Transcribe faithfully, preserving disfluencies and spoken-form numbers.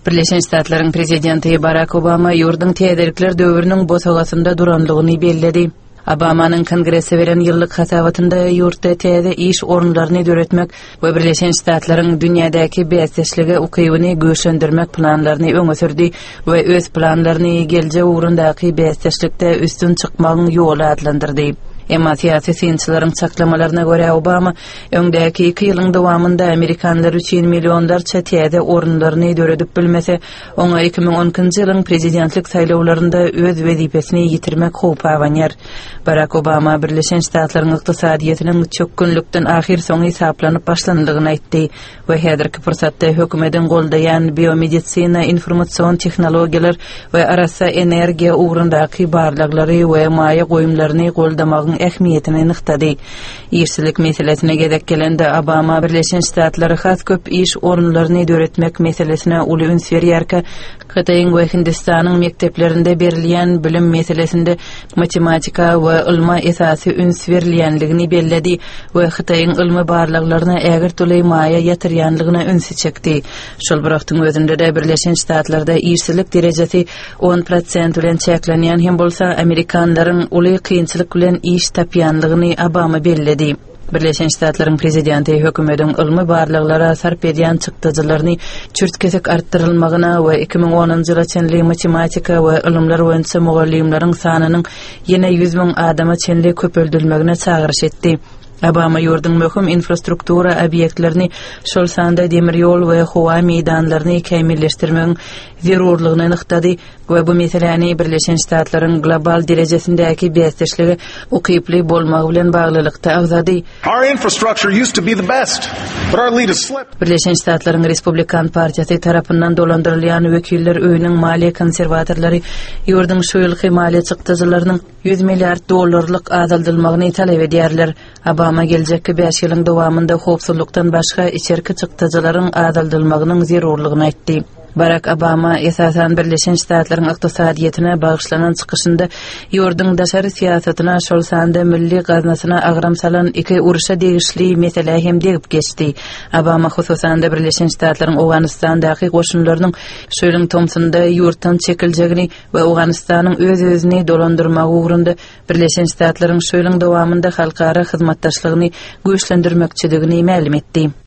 Birleşen Ştatlaryň prezidenti Barack Obama ýurdun täzelikler döwrüniň bosagasynda duranlygyny bellädi. Obamanyň Kongresse beren ýyllyk hasabatynda ýurtda täze iş orunlaryny döretmek we Birleşen Ştatlaryň dünýädäki beýleşligi ukybyny göçlendirmek planlaryny öňe sürdi we öz planlaryny geljek ugrundaky beýleşlikde üstün çykmagyň ýoly adlandyrdy. Emma siyasi synçylaryň çaklamalarına göre Obama öňdäki iki ýylyň dowamında Amerikanlar üçin millionlarça täze orunlaryny döredip bilmese, oňa iki ming onunçy ýylyň prezidentlik saýlawlarynda öz wezipesini ýitirmek howpy awanýar. Barack Obama Birleşen Ştatlaryň ykdysadyýetynyň çökkünlükden ahir soňy hesaplanyp başlandygyny aýtdy we häzirki fursatda hökümetiň goldaýan biomedisina, informasiýon tehnologiýalar we arasa energiýa ugrundaky barlaglary we maýa goýumlaryny goldamagyň ähmiýetini nyktady. Ýerçilik meselesine gezek gelende Obama Birleşen Ştatlary has köp iş orunlaryny döretmek meselesine uly üns berýärkä, Hytaýyň we Hindistanyň mekdeplerinde berilýän bilim meselesinde matematika we ilma esasy üns berilýänligini belledi we Hytaýyň ilmi barlaklaryna ägir tulay maýa ýatyrýanlygyna ünsü çekdi. Şol birakdyň özünde de Birleşen Ştatlarda ýerçilik derejesi on prosent bilen çeklenýän hem bolsa Amerikanlaryň uly kynçylyk bilen iş tapýanlygyny Obama belledi. Birleşen Ştatlaryň prezidenti hökümetiň ilmi barlyklara sarp edýän çykdyjylaryny çürtkesek arttyrylmagyna we iki ming onunçy ýyla çenli matematika we ilimler boýunça mugallimleriň sanynyň ýene yüz miň adama çenli köpeldirilmegine çagyryş etdi. Obama ýurdun möhüm infrastruktura obýektlerini, şol sanda demir ýol we howa meýdanlaryny kämilleşdirmegiň zerurlygyny nyktady we bu meseleni Birleşen Ştatlaryň global derejesindäki beýleşligi ukyply bolmagy bilen baglylykda agzady. Our infrastructure used to be the best, but our lead has slipped. Birleşen Ştatlaryň Respublikan partiýasy tarapyndan dolandyrylýan wekiller öýüniň maliýe konserwatorlary ýurdun şu ýylky maliýe çykdyjylarynyň yüz milliard dollarlyk azaldylmagyny talap edýärler. Obama geljekki beş ýylyň dowamında howpsuzlukdan başga içerki çykdyjylaryň azaldylmagynyň zerurlygyny aýtdy. Barack Obama esasen Birleşen Ştatlaryň ykdysadyýetyne bagyşlanan çykyşynda ýurdun daşary siýasatyna şol sanda milli gaznasyna agram salan iki uruşa degişli mesele hem degip geçdi. Obama hususan da Birleşen Ştatlaryň Awganystandaky goşunlarynyň şu ýylyň tomsunda ýurtdan çekiljegini we Awganystanyň öz-özüni dolandyrmak ugrunda Birleşen Ştatlaryň şu ýylyň dowamında halkara hyzmatdaşlygyny güýçlendirmekçiligini ma'lum etdi.